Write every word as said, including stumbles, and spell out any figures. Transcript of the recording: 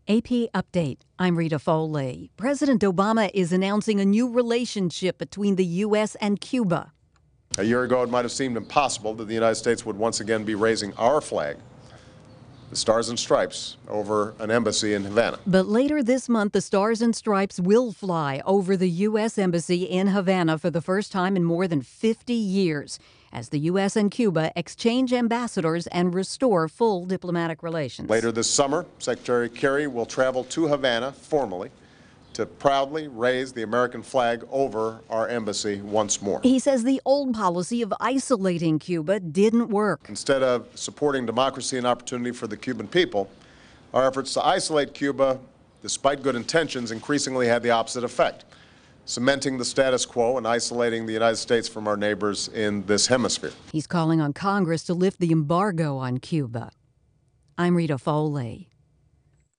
A P Update. I'm Rita Foley. President Obama is announcing a new relationship between the U S and Cuba. A year ago, it might have seemed impossible that the United States would once again be raising our flag, the Stars and Stripes, over an embassy in Havana. But later this month, the Stars and Stripes will fly over the U S Embassy in Havana for the first time in more than fifty years, as the U S and Cuba exchange ambassadors and restore full diplomatic relations. Later this summer, Secretary Kerry will travel to Havana formally to proudly raise the American flag over our embassy once more. He says the old policy of isolating Cuba didn't work. Instead of supporting democracy and opportunity for the Cuban people, our efforts to isolate Cuba, despite good intentions, increasingly had the opposite effect, cementing the status quo and isolating the United States from our neighbors in this hemisphere. He's calling on Congress to lift the embargo on Cuba. I'm Rita Foley.